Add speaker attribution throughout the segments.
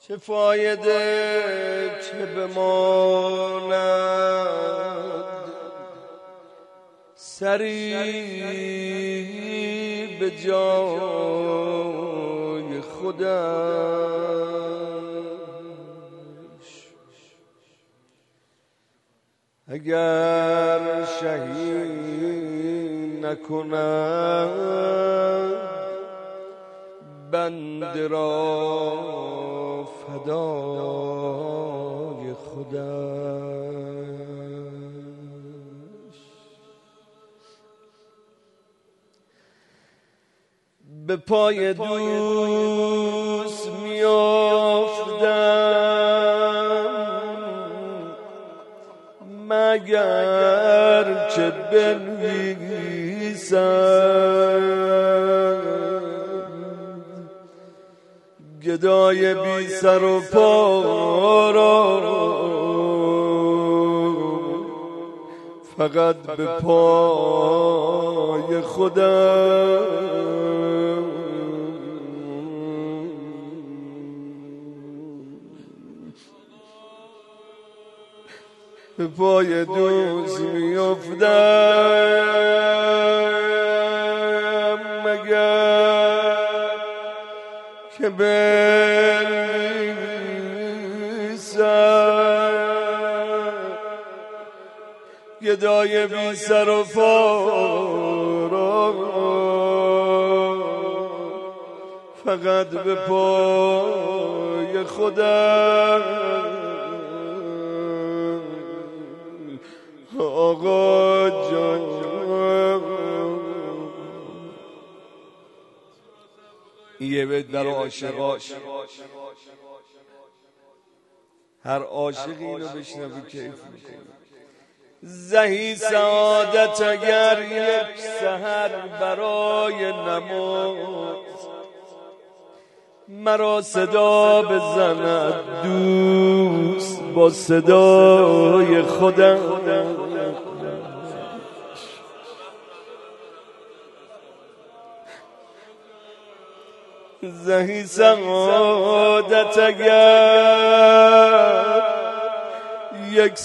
Speaker 1: چه فایده که بماند سری به جای خودش، اگر شهید نکند بنده را فدای خودش. به پای دوست میافتم مگر چه بنویسم گدای بی سر و پا را فقط به پای خودم. به پای دوست میافتم مگر که بنویسم گدای بی سر و پا را فقط به پای خودم. آقا جان یه بیت در عاشقاش، هر عاشقی اینو بشنوی کیف میکنه. زهی سعادت اگر یک سحر برای نماز مرا صدا بزند دوست با صدای خودم. زهی سعادت اگر یک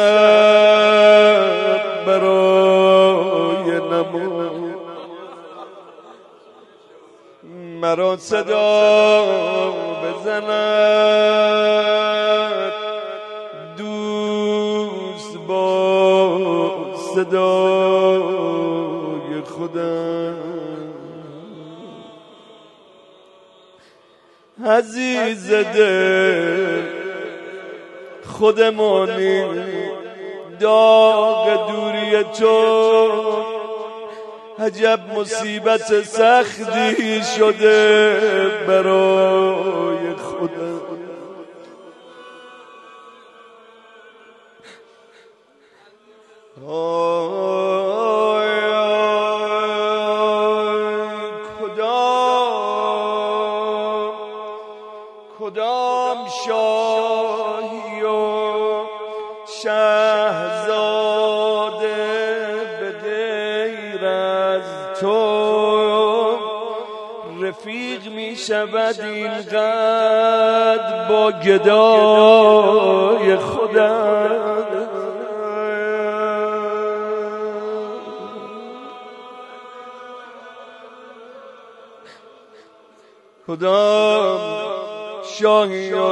Speaker 1: سحر برای نماز مرا صدا بزند دوست با صدای خودم. عزیز دل خودمانی داغ دوری تو عجب مصیبت سختی شده برای خودم. کدام شاهی و شهزاده به غیر از تو رفیق می شود اینقدر با گدای خودم. کدام شاهی و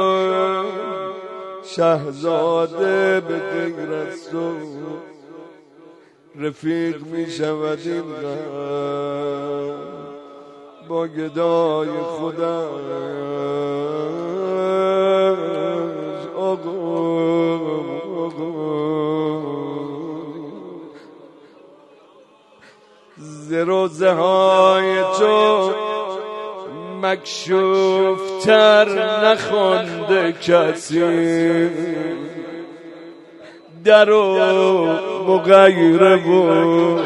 Speaker 1: شهزاده به غیر از تو رفیق می شود اینقدر با گدای خودم. ز روزه های تو مکشوف تر نخوانده کسی در و مغیره بود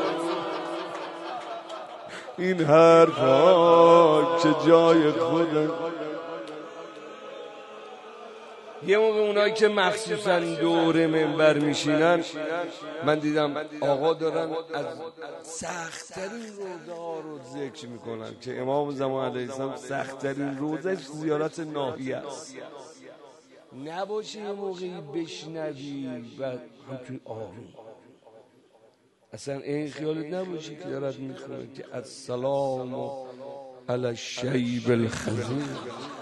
Speaker 1: این حرفا که جای خودم. یه موقع اونایی که مخصوصا دور منبر میشینن، من دیدم آقا دارن از سخت‌ترین روزه ها رو ذکر میکنن که امام زمان علیه السلام سخت‌ترین روزش زیارت ناحیه است. نباشه یه موقعی بشنوی و همچون آروم، اصلا این خیالت نباشه که دارد میخونه که السلام علی الشیب الخزین.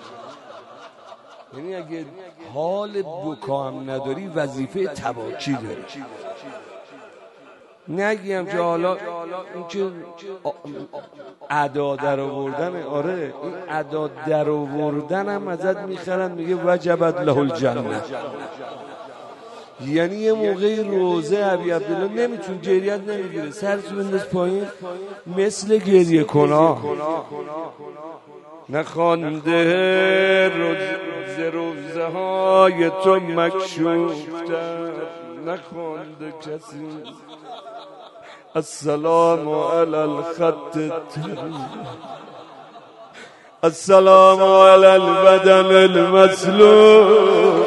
Speaker 1: یعنی اگه حال بکا هم نداری وظیفه تباکی داری. نگیم که حالا این که ادا در آوردن، آره این ادا در آوردن هم ازت میخرن، میگه وجبت له الجنه. یعنی یه موقعی روزه ابی عبدالله نمیتون، گریت نمیگیره، سرتو بنداز پایین مثل گریه کنا. نخوانده روزه های تو مکشوفتر، نخوانده کسی السلام علی الخط التری، السلام علی البدن المسلوب.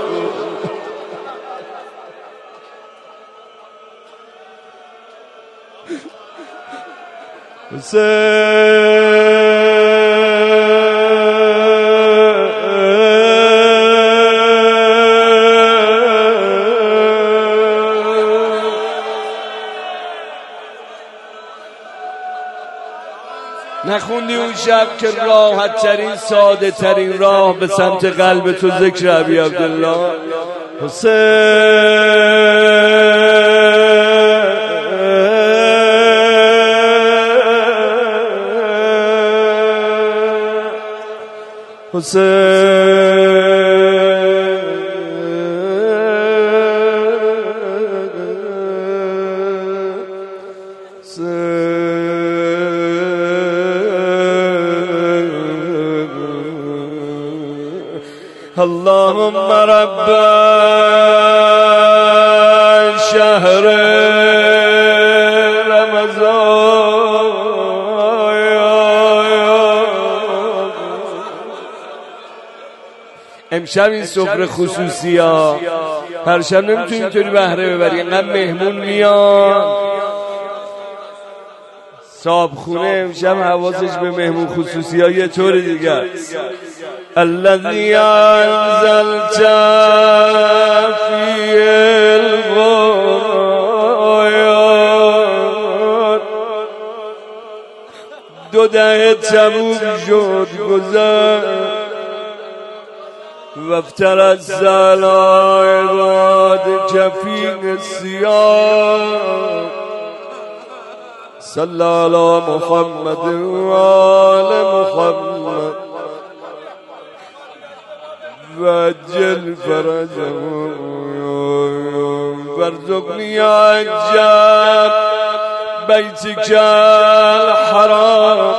Speaker 1: نخوندی اون شب که راحت ترین ساده ترین راه به سمت قلب تو ذکر ابی عبدالله اللهم رب شهر رمضان، امشب این سفره خصوصی ها، هر شب نمیتونی اینطوری بهره ببری، اینقدر مهمون میاد. صاحب خونه امشب حواسش به مهمون خصوصی ها یه طور دیگه است. الذي انزلت في القرآن، دو دهه تموم شد گذشت، وافترت زلائق کفین سیاه، صلی علی محمد و آل محمد وجل فرجهم وارزقني عجب بیتک الحرام.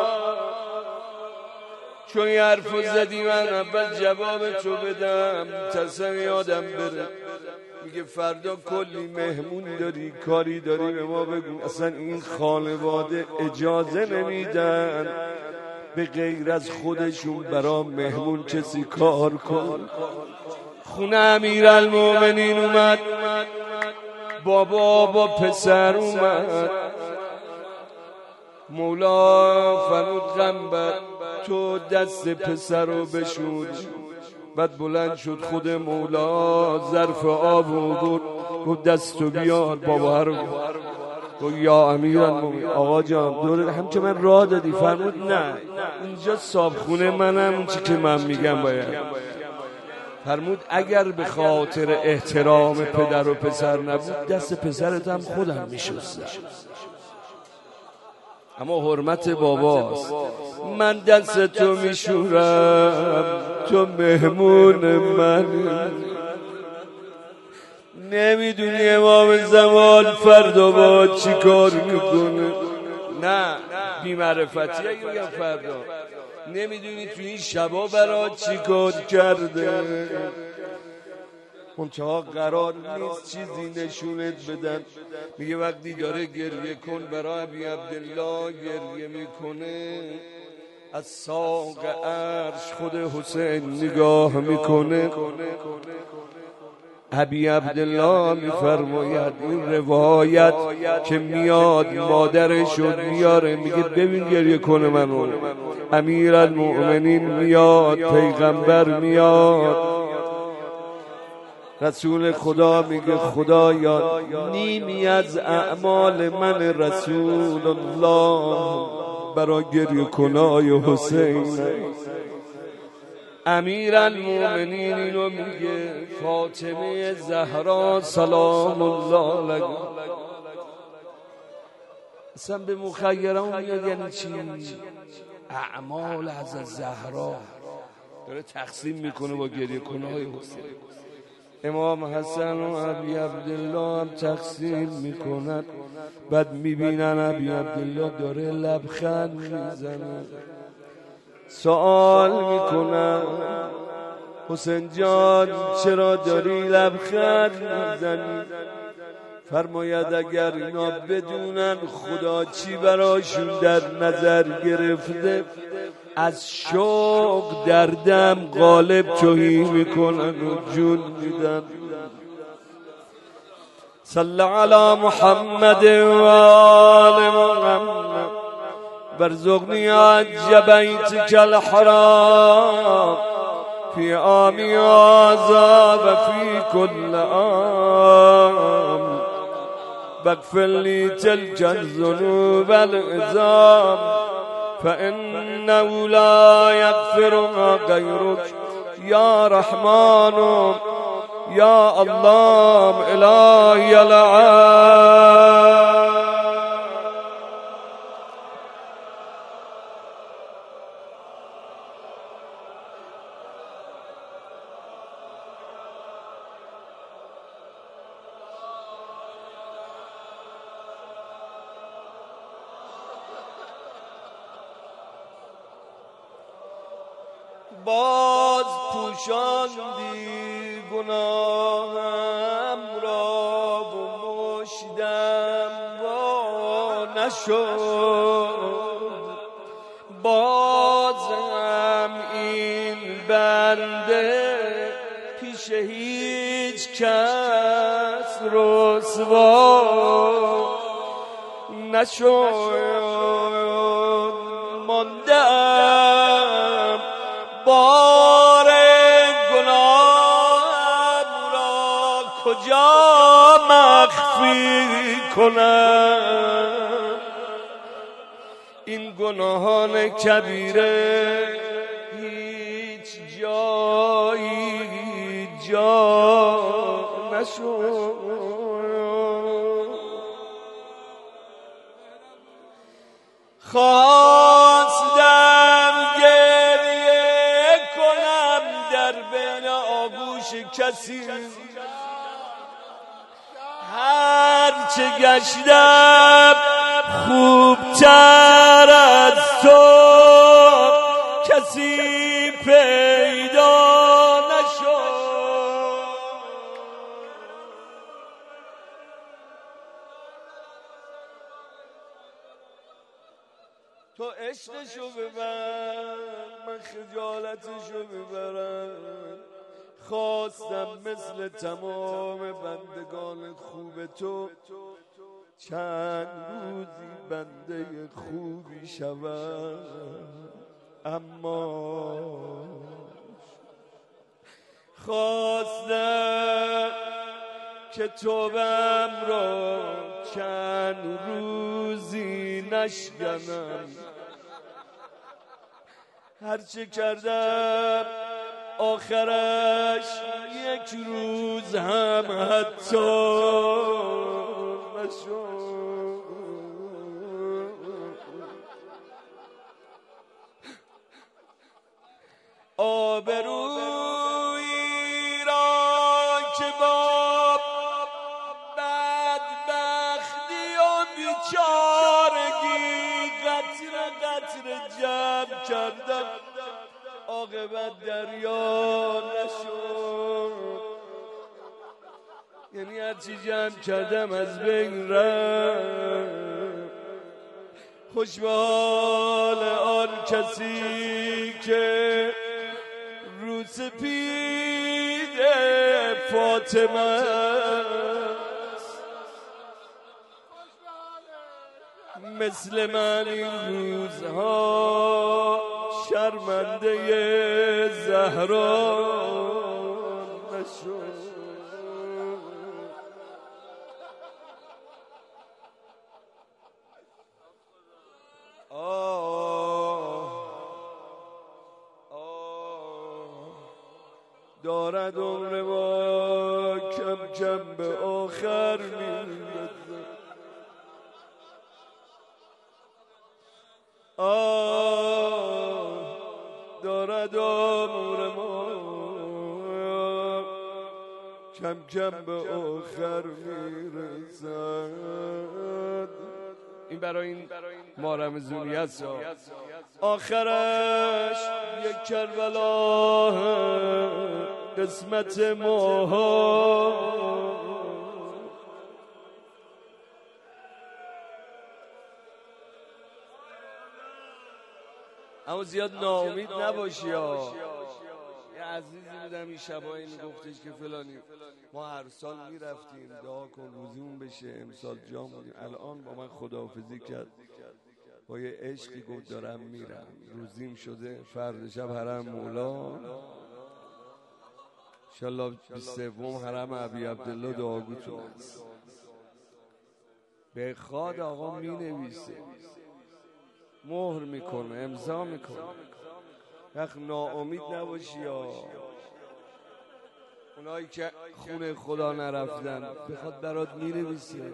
Speaker 1: چون یه حرفو زدی من اول جواب تو بدم، تصمیم یادم بره. میگه فردا کلی مهمون داری، کاری داری، به ما بگو. اصلا این خانواده اجازه نمیدن به غیر از خودشون برا مهمون کسی کار کن. خونه امیرالمومنین اومد، بابا با پسر اومد، مولا فرمود قنبر تو دست پسر رو بشود. بعد بلند شد خود مولا، ظرف آب رو برد، گفت دستو بیار بابا رو. گفت یا امیرالمومنین آقا جان دوره هم که من راه دادی. فرمود نه اینجا صابخونه منم، اون چی که من میگم باید. فرمود اگر به خاطر احترام پدر و پسر نبود دست پسرت هم خودم میشستم، اما حرمت باباست. من دست تو میشورم، تو مهمون من. نمیدونی امام زمان فردا با چی کار میکنه؟ نه بی‌معرفتی اگه بگم فردا نمیدونی تو این شبا برا چی کار کرده. منتها قرار نیست چیزی نشونت بدن. میگه وقتی داره گریه کن برای ابی عبدالله گریه میکنه، از ساق عرش خود حسین نگاه میکنه. ابی عبدالله میفرماید این روایت که میاد مادرشون میاره میگه ببین گریه کنه منو، امیرالمؤمنین میاد، پیغمبر میاد، رسول خدا میگه خدایا نیمی از اعمال من رسول الله برای گریه کنای حسین. امیرالمؤمنین اینو میگه فاطمه زهرا سلام الله علیها. اصلا به مخیران میاد یعنی چی؟ اعمال از زهرا داره تقسیم میکنه با گریه کنای حسین. امام حسن و ابی عبدالله هم تقسیم میکنن. بعد میبینن ابی عبدالله داره لبخند میزنه، سوال میکنن حسین جان چرا داری لبخند میزنی؟ فرماید اگر اینا بدونن خدا چی براشون در نظر گرفته از شوق در دم غالب توهی میکنن و جون میدن. صلی علی محمد و آل محمد برزقنی عج بیتک الحرام فی عامی هذا و فی کل عام واغفر لی تلک الذنوب العظام فإنه لا يغفرها غيرك یا رحمان یا الله الهی العالم. باز پوشاندی گناهم را و مشتم وا نشد، بازم این بنده پیش هیچ کس رسوا نشد. ماندم بار گناه را کجا مخفی کنم؟ این گناهان کبیره هیچ جایی جا نشد. خواستم گریه کنم در بین آغوش کسی، هرچه گشتم خوبتر از تو کسی پیدا نشد. تو عشقشو ببر من خجالتشو ببرم. خواستم مثل تمام بندگان خوب تو چند روزی بنده خوبی شوم، اما خواستم که توبم را چند روزی نشکنم. هرچه کردم آخرش یک روز هم حتی نشد. آبرویی را که با بدبختی و بیچارگی قطره قطره جمع کردم، عاقبت دریا نشد. یعنی هرچی جمع کردم از بین رفت. خوش به حال آن کسی که رو سپید فاطمه است. مثل من این روزها شرمنده زهرا نشد. دارد عمر ما کم کم به آخر میرسد. دارد عمر ما کم کم به آخر میرسد. این برای این ما رمزونی است. آخرش یک کربلا قسمت ماها. اما زیاد ناامید نباشی ها. یه عزیزی بودم این شبایی میگفتش که فلانی ما هر سال میرفتیم دعا کن روزیمون بشه، امسال جا موندیم. الان با من خداحافظی کرد با یه عشقی، گفت دارم میرم، روزیم شده، فرد شب حرم مولا انشالله 23 حرم ابی عبدالله دعاگوتون هست. به خاد آقا می نویسه، مهر میکنه، امضا میکنه. وقت ناامید نباشی یا اونایی که خونه خدا نرفتن بخواد برات می نویسه.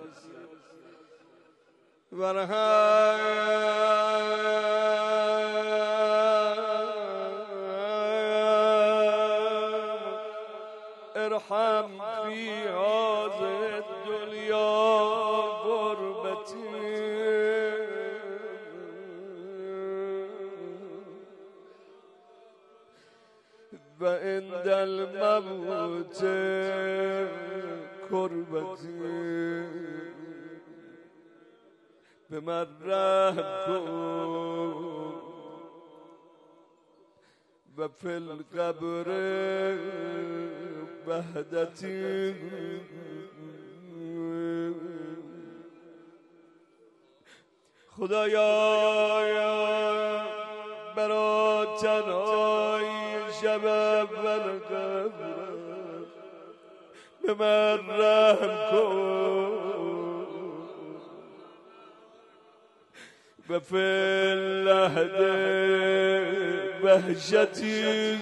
Speaker 1: ارحم فی هذه الدنیا غربتی و عند الموت کربتی. به من رحم کن و فی القبر وحدتی. خدایا برا تنهای شب اول قبر به من رحم کن و فی اللحد وحشتی.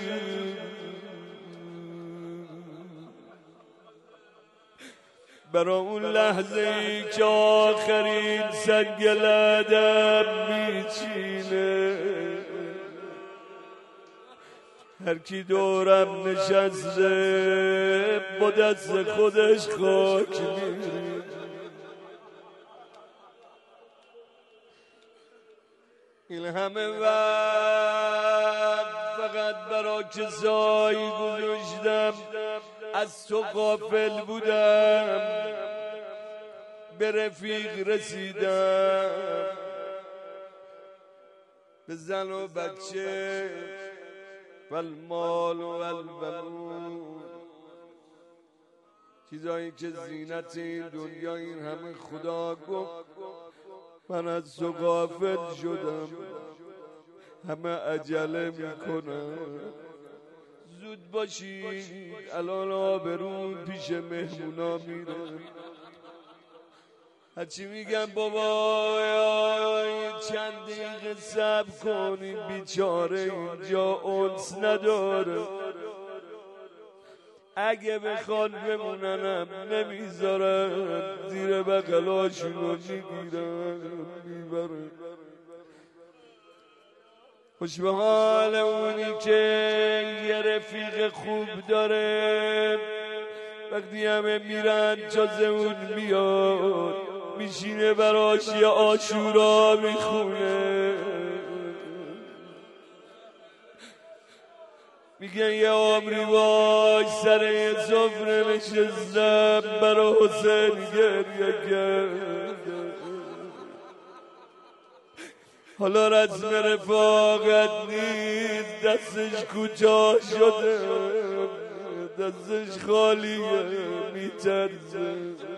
Speaker 1: برا اون لحظه ای که آخرین سنگ لعدم میچینه، هر کی دورم نشسته با دست خودش خاک میره. این همه وقت فقط برا کسایی گذاشتم از تو غافل بودم، به رفیق رسیدم، به زن و بچه و المال و البنون، چیزایی که زینت این دنیا. این همه خدا گفت من از تو غافل شدم، همه عجله میکنم. زود باشید الان آبرون پیش مهمونا میره. هرچی میگم بابا چند دقیقه صبر کنید، بیچاره اینجا انس نداره، اگه بخوان بموننم نمیذارن، زیر بغلاشونو میگیرن میبرن. خوش به حال اونی که یه رفیق خوب داره، وقتی همه میرن جز اون میاد، میشینه براش یه عاشورا میخونه، میگن یه عمری وای سر یه سفره نشستم برا حسین گریه کرد. حالا رسم رفاقت نیست، دستش کوتاه شده، دستش خالیه، میترسه.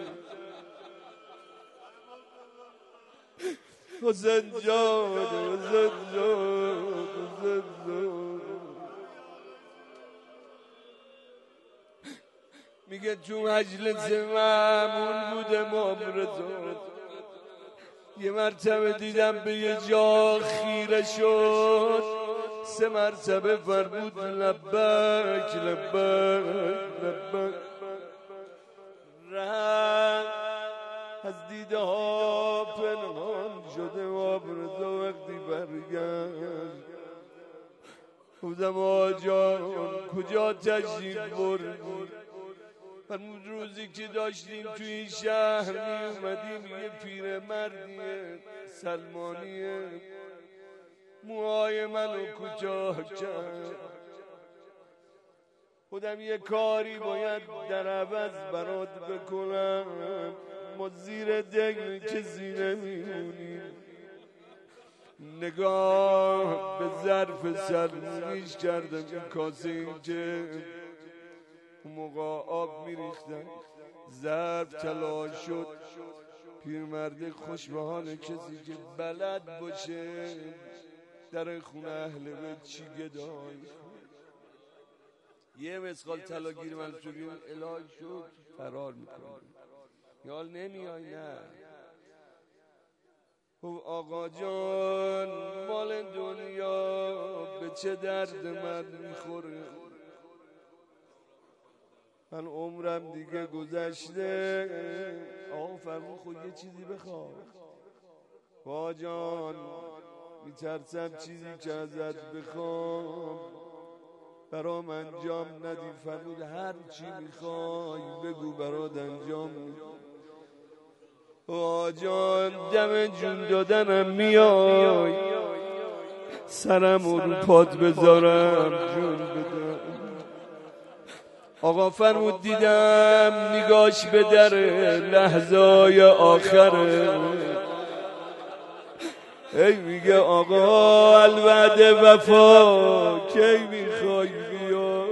Speaker 1: حسین جان، حسین جان، حسین جان. میگه تو مجلس معمول بود امام رضا، یه مرتبه دیدم به یه جا خیره شد، 3 مرتبه فرمود لبک لبک لبک. از دیده ها پنهان شده امام رضا. وقتی برگشت گفتم آقا جان کجا تشریف بردی؟ فرمود روزی که داشتیم توی این شهر می اومدیم یه پیرمردیه سلمانیه موهای منو کوتاه کرد، خودم یه کاری باید در عوض برات بکنم، ما زیر دگل کسی نمیمونیم. نگاه به ظرف سلمونیش کردم، این کاسه این که اون موقع آب میریختن، ظرف طلا شد. پیرمرد خوش به حال کسی که بلد باشه در خونه اهل بیت چی گدای. یه مسقال طلا گیر منصورین الهی شد فرار میکنه. یال نمیای؟ نه. خب آقا جان مال دنیا به چه درد من میخوره؟ من عمرم دیگه گذشته. آقا فرمون خود یه چیزی بخواه. آقا جان میترسم چیزی که ازت بخوام برام انجام ندی. فرمود هر چی میخوای بگو برات انجام میدم. آقا جان دم جون دادنم میای، سرم رو پات بذارم جون بدم. آقا فرمود دیدم نگاش به در لحظای آخره، ای میگه آقا الوعد وفا کی میخوای بیا؟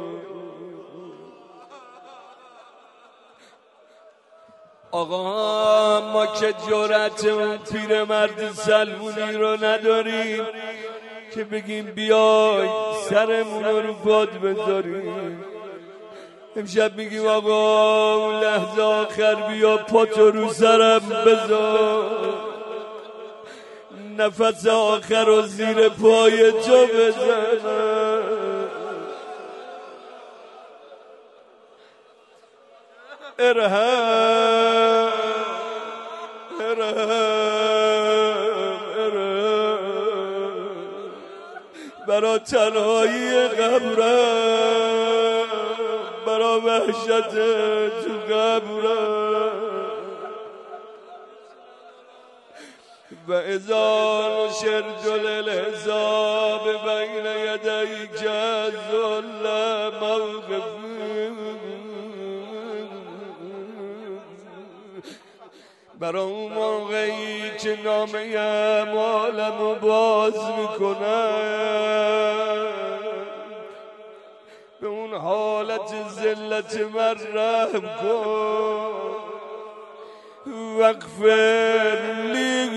Speaker 1: آقا ما که جرأت اون پیرمرد سلمونی رو نداریم که بگیم بیای سرمون رو پات بذاریم. امشب میگیم آقا اون لحظه آخر بیا پاتو رو سرم بذار، نفس آخر رو زیر پای تو بزنم. ارحم ارحم ارحم برا تنهایی قبرم، برا وحشت تو قبرم. و اذا نشرت للحساب بین یدیک ذل موقف، برا اون موقعی که نامه اعمالمو باز میکنم به اون حالت ذلت من رحم کن. واغفر لی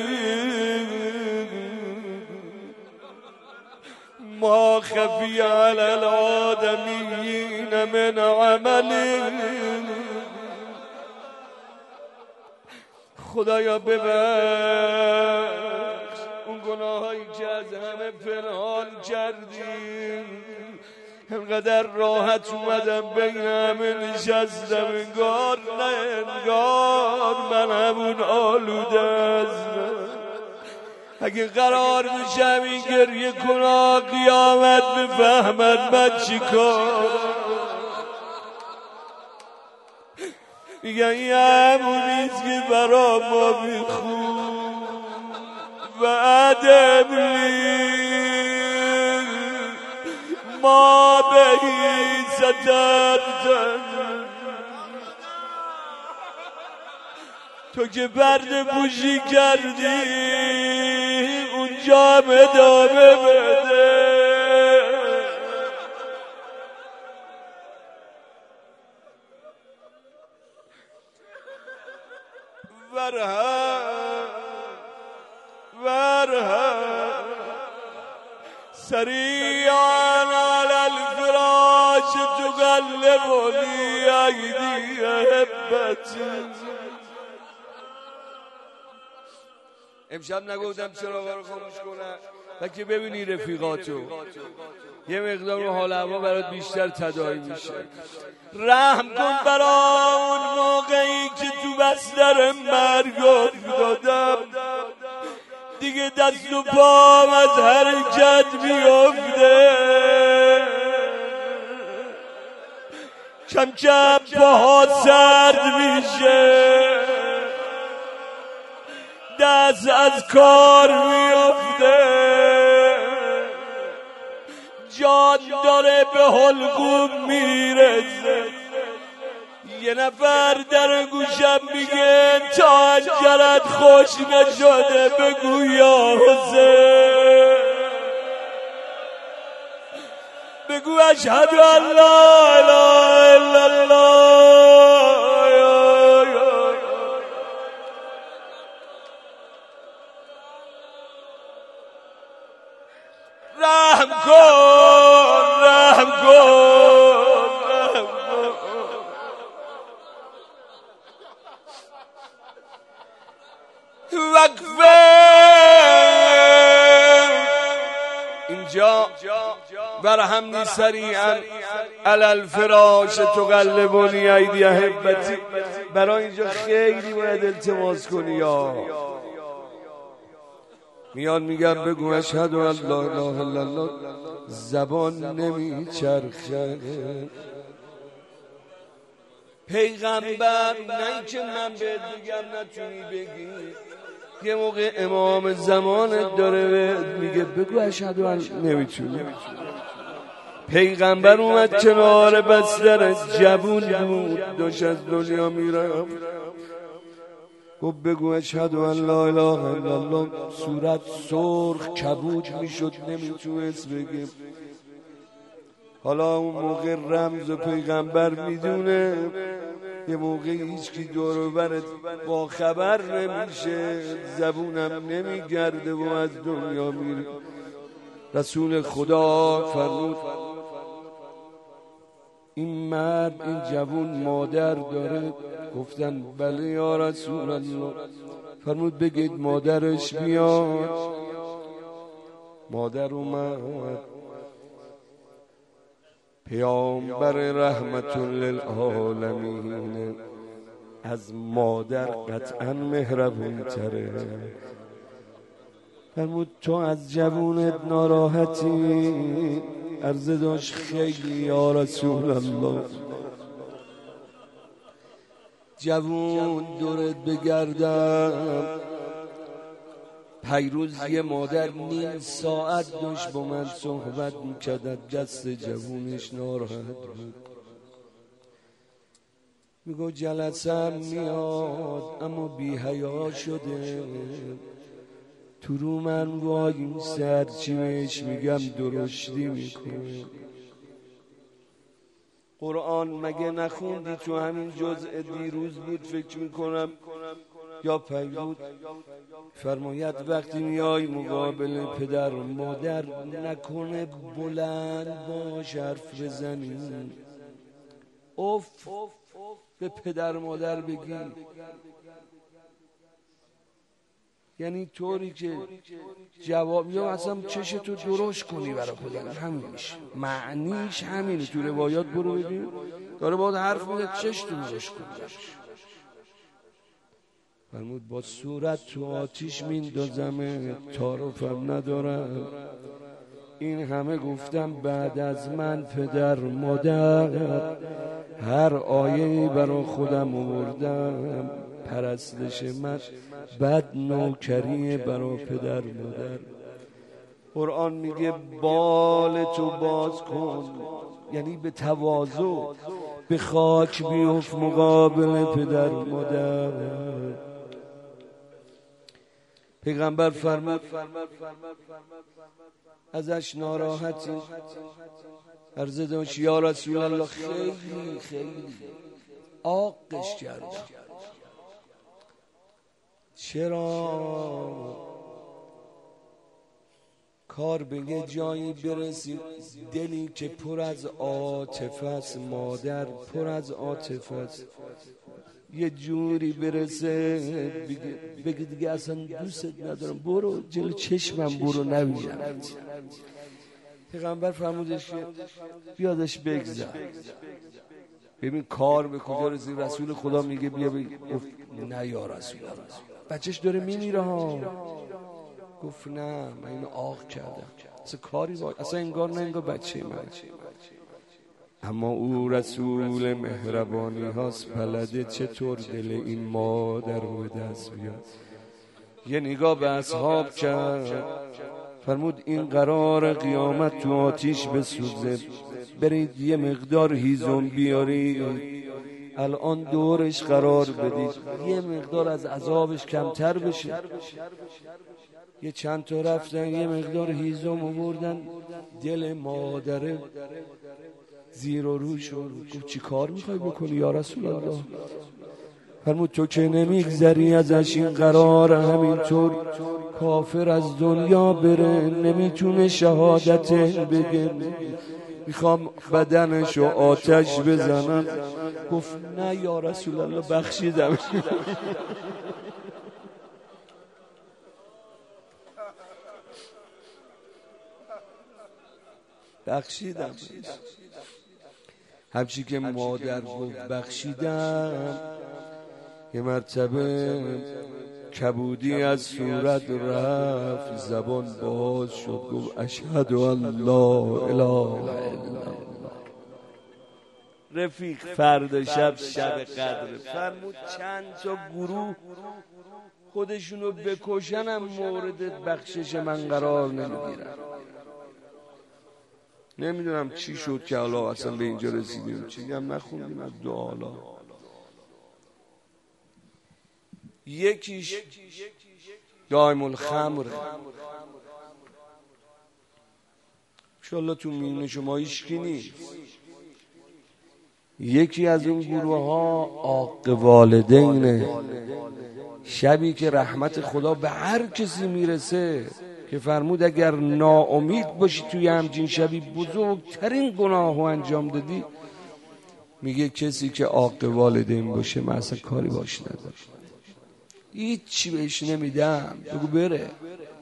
Speaker 1: ما خفی علی الآدمین من عملی. خدایا ببخش اون گناهایی که از همه پنهان کردیم. انقدر راحت اومدم بین همه نشستم، انگار نه انگار من همون آلوده ازم. اگه قرار میشم این گریه کنم قیامت بفهمد من چی کار. میگن این همونیست که برا ما میخون و عدم لی ما بهی سترتن تو که پرده پوشی کردی اونجا هم ادامه بده. ورها سريعا على الفراش تقلبني أيدي هبتي. امشب نگفتم چراغا رو خاموش کنم و که ببینی رفیقاتو یه مقدار حال هوا برات بیشتر تداعی میشه. رحم کن برا اون موقعی که تو بستر مرگ افتادم، دیگه دست و پام از حرکت میفته، کم کم پاها سرد میشه، دست از کار میفته، جان داره به حلقوم میرسه. یه نفر در گوشم میگه تا انجرت خوش نشده بگو یا حسین، بگو اشهد ان لا اله الا الله. رحم کن رحم کن رحم کن. وقفه اینجا برهمنی سریعا علی الفراش تقلبنی ایدی احبتی. برای اینجا خیلی باید التماس کنی. یا میان میگم بگو اشهد ان لا اله الا الله، زبان نمیچرخه. پیغمبر نه که من بهت بگم نتونی بگی، یه موقع امام زمانت داره بهت میگه بگو اشهد ان، نمیتونی. پیغمبر اومد کنار بستر، جوون بود، داشت از دنیا میرفت، گفت بگو اشهد ان لا اله الا الله. صورت سرخ کبود میشد، نمیتونست بگه. حالا اون موقع رمز و پیغمبر میدونه، یه موقع هیچکی دور و برت با خبر نمیشه، زبونم نمیگرده و از دنیا میره. رسول خدا فرمود این مرد، این جوون مادر داره؟ گفتن بله یا رسول الله. فرمود بگید مادرش بیاد. مادر اومد، پیامبر رحمت للعالمین از مادر قطعا مهربون تره. فرمود تو از جوونت ناراحتی؟ عرضه داشت خیلی یا رسول الله. جوون دورت بگردم، پیروز یه مادر نیم ساعت داشت با من صحبت میکرد، دست جوونش ناراحت بود. میگو جلسم میاد اما بی حیا شده، تو رو من وای سر چی بهش میگم درشتی میکنه. قرآن مگه نخوندی؟ تو همین جزء دیروز بود فکر میکنم یا پیروز. فرماید وقتی میای مقابل پدر و مادر نکنه بلند باش حرف بزنی، اوف به پدر مادر بگی، یعنی طوری که جواب یا اصلا چشتو درشت کنی برای پدر. همین میشه معنیش، همینه. تو روایات برو ببین داره باید حرف میده چشتو درشت کنی. فرمود با صورت تو آتیش میندازم، تعارفم ندارم. این همه گفتم بعد از من پدر مادر، هر آیه‌ای برای خودم آوردم، پرستش من بد نوکری برای پدر مادر. قرآن میگه بال تو باز کن، یعنی به تواضع به خاک بیفت مقابل پدر مادر. پیغمبر فرمود ازش ناراحتی؟ عرض داشت یا رسول الله خیلی آقش کردم. چرا؟ کار به یه جایی برسی دلی که پر از عاطفه است، مادر پر از عاطفه است، یه جوری برسه بگه دیگه اصلا دوست ندارم، برو جلو چشمم برو نبینم. پیغمبر فرمودش که بیادش بگذر ببین کار به کجا رسید. رسول خدا میگه بیا گفت نه یا رسول الله، بچهش داره میمیره ها. گفت نه من اینو آق کردم، اصلا کاری اصلا انگار نه انگار بچه من. اما او رسول مهربانی هاست، بلده چطور دل این مادر رو دست بیاد. یه نگاه به اصحاب کرد، فرمود این قرار قیامت تو آتیش بسوزه، برید یه مقدار هیزم بیارید الان دورش قرار بدید، یه مقدار از عذابش کمتر بشه. یه چند تا رفتن یه مقدار هیزم آوردن، دل مادره زیر و رو شد. گفت چی کار میخوای بکنی یا رسول الله؟ فرمود تو که نمیگذری ازش این قرار همینطور کافر از دنیا بره، نمیتونه شهادت بگه، میخوام بدنشو آتش بزنم. گفت نه یا رسول الله بخشیدم. بخشیدم. همچی که مادر گفت بخشیدم، یه مرتبه کبودی از صورت رفت، زبان باز شد، گفت اشهد ان لا اله الا الله. رفیق فردا شب قدر فرمود چند تا گروه خودشونو بکشنم مورد بخشش من قرار نمیگیرن. نمیدونم چی شد که حالا اصلا به اینجا رسیدیم، چیزی هم نخوندیم از دعالا. یکیش دائم الخمر، انشالله تو میون شما هیچکی نیست. یکی از اون گروه ها عاق والدینه. شبی که رحمت خدا به هر کسی میرسه که فرمود اگر ناامید باشی توی همچین شبی بزرگترین گناهو انجام دادی، میگه کسی که عاق والدین باشه من اصلا کاری باش ندارم، هیچی بهش نمیدم، بگو بره.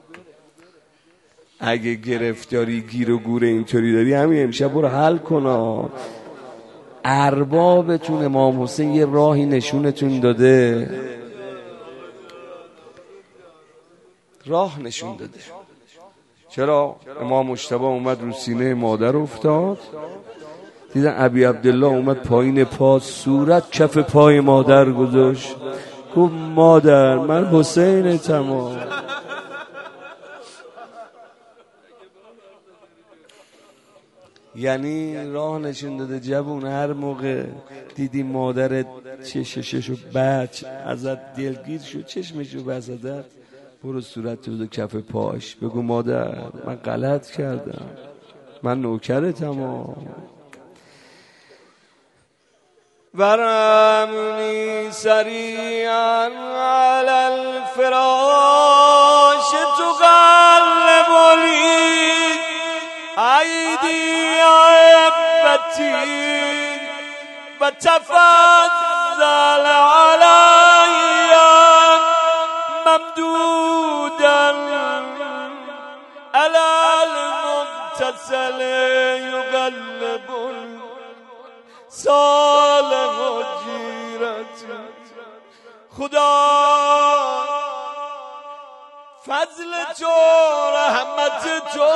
Speaker 1: اگه گرفتاری گیر و گور اینطوری داری همین امشب برو حل کن. اربابتون امام حسین یه راهی نشونتون داده، راه نشون داده. چرا؟ امام مجتبی اومد رو سینه مادر افتاد، دیدن ابی عبدالله اومد پایین پا، صورت کف پای مادر گذاشت، گفت مادر من حسین تمام. یعنی راه نشون داده جوون، هر موقع دیدی مادرت چششو بچ ازت دلگیر شد، چشمشو بزدت، برو صورت رو کف پاش، بگو مادر من غلط کردم، من نوکرتم. ورمنی سریعا علی الفراش تقلبنی ایدی عبتی و تفضل علی ممدودا علی المتصل یقلب صالح و جیرت. خدا فضل تو رحمت تو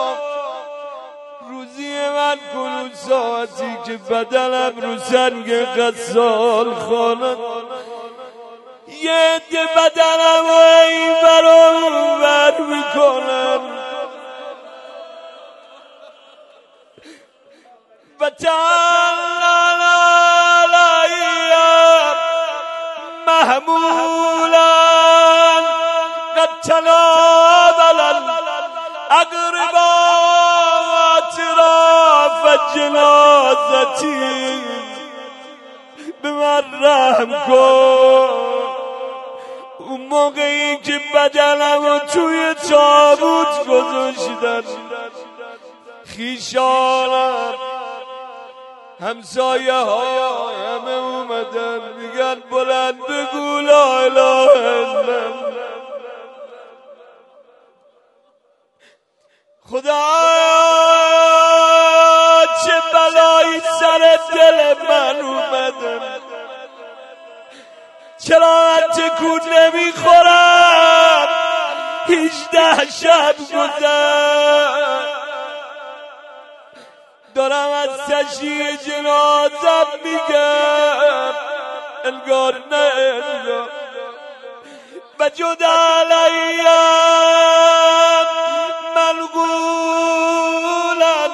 Speaker 1: روزی من کنون ساعتی که بدنم رو سنگ غسال خانه، یه ده بدنم و این برام بر میکنم و تعالی علیم محمولا قد تناول الاقربات اطراف جنازتی به من رحم کن. اون موقعی که بدنمو توی تابوت گذاشتن خیشانم همسایه ها همه اومدن میگن بلند بگو لا اله الا الله. خدا چه بلایی سر دل من اومده، چرا من تکون نمیخورم؟ 18 شب گذشت دارم از تشییع جنازم میگم انگار نه انگار و جد علیم منقولا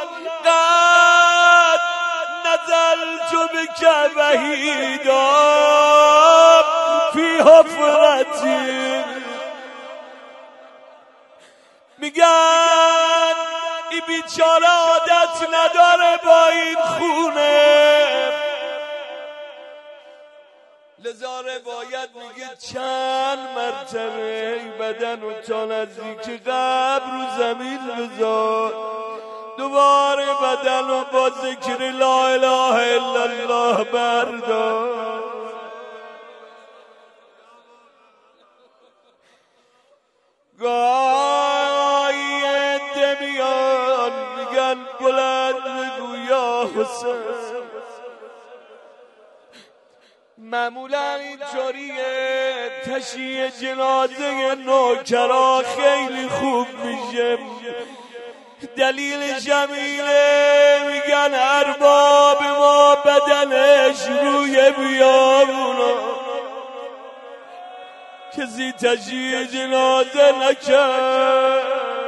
Speaker 1: قد نزلت بک وحیدا فی حفرتی. میگن این بیچاره عادت نداره با این خونه، لذا روایت میگه چند مرتبه بدن و تا نزدیک قبر رو زمین بذار، دوباره بدن و با ذکر لا اله الا الله بردار. گاهی عده میان میگن بلند بگو یا حسین. معمولا اینطوریه تشییع جنازه نوکرا خیلی خوب میشه، دلیل جمیله میگن ارباب ما بدنش روی بیابونا کسی تشییع جنازه نکرد.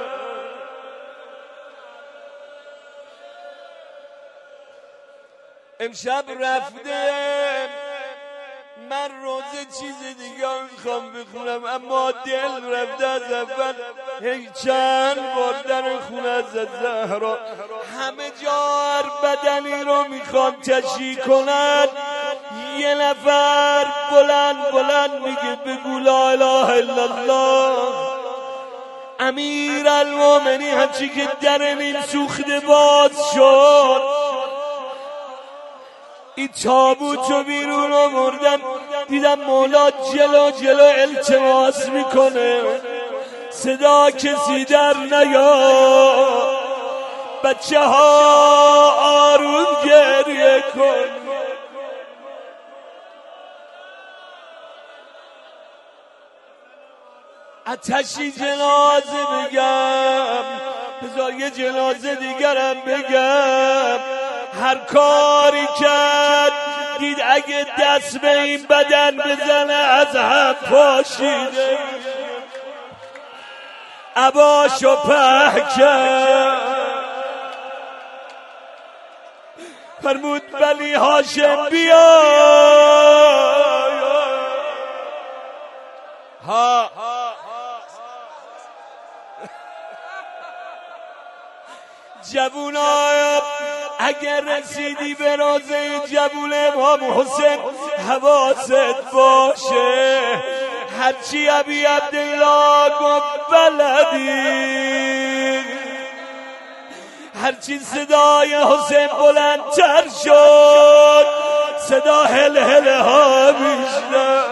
Speaker 1: امشب رفتم من روزه چیز دیگه میخوام بخونم، اما دل رفته از اول هی چند بار در خونه از زهرا همه جا هر بدنی رو میخوان تشییع کنن، یه نفر بلند بلند میگه بگو لا اله الا الله. امیر المومنین همچی که در این سوخته باز شد این تابوتو بیرون آوردن، دیدم مولا جلو جلو التماس میکنه صدا کسی در نیا، بچه ها آروم گریه کن. آتشی جنازه بگم، بذار یه جنازه دیگرم بگم. هر کاری کرد دید اگه دست به این بدن بزنه از هم پاشیده، عباشو په کرد، فرمود بنی هاشم بیا ها جوونا اگر رسیدی به روزه جبول امام حسین حواست باشه، هرچی ابی عبدالله گفت بلدی، هرچی صدای حسین بلندتر شد صدا هل هل ها بیشتر.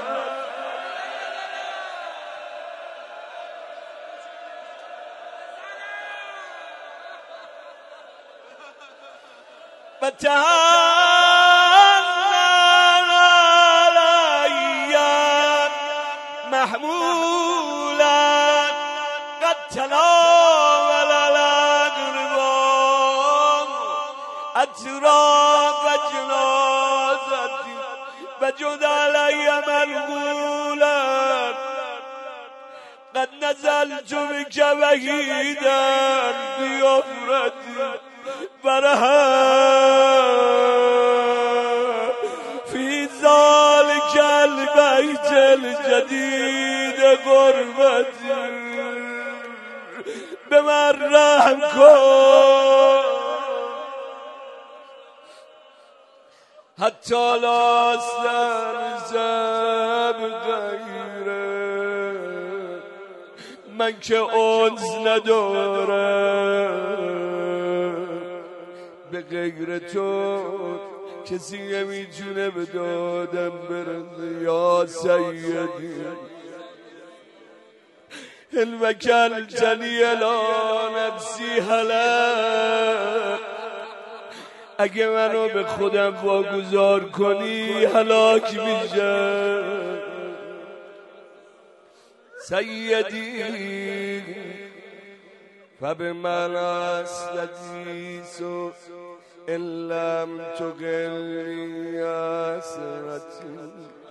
Speaker 1: و تهنن علیم محمولا قد تناول الاقربان اطراف جنازتی و جد علی منقولا قد نزلت بک وحیدا فی حفرتی برها فی ذلک البیت الجدید غربتی به من رحم کن حتی لاستن زب غیره من که انس ندارم به غیر تو کسی نمیتونه به دادم برسه یا سیدی الوکل جلی الا نفسی هلاک اگه منو به خودم واگذار کنی هلاک میشم سیدی فبمن استدیس ان لم تغنی اسرتی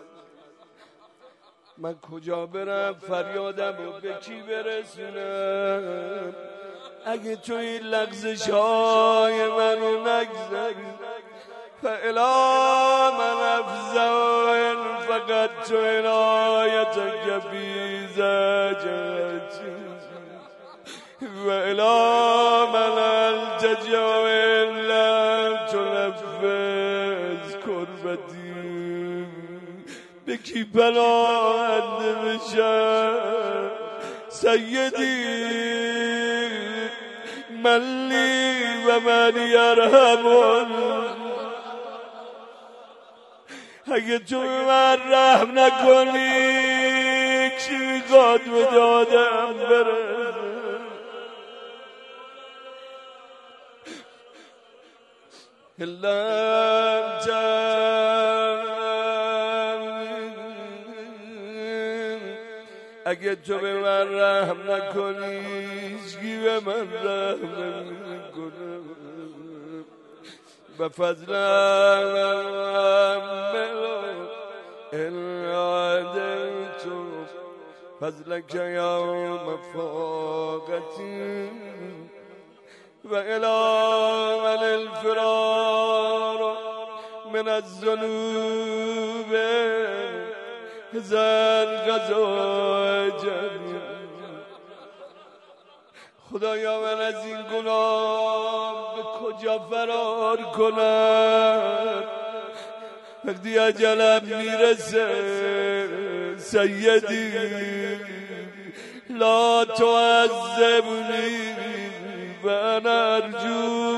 Speaker 1: من کجا برم فریادم رو به کی برسونم اگه تو این لغزش‌های منو نگذری فالا من افزع فقط تو عنایتک بی زجرتی و الا من التجا الا تنفذ کربتی به کی پناهنده بشم سیدی من لی و من یرحمون اگه تو به من رحم نکنی کی میخواد به دادم برسه اگه تو به من رحم نکنی هیچکی به من رحم نمیکنه به فضل تو فضلک یوم فاقتی و الی من الفرار من الذنوب زن غذا جمعی خدایا من از این گناه به کجا فرار کنم وقتی اجلم میرسه سیدی لا تعذبنی و انا ارجو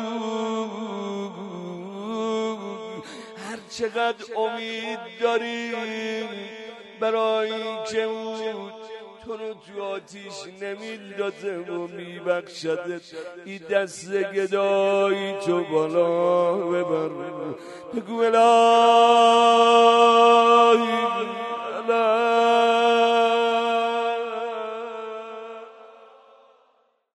Speaker 1: هر چقدر امید داری برای که تو رو تو آتیش نمیندازه و میبخشده این دست گدایی تو بالا ببر بگو الهی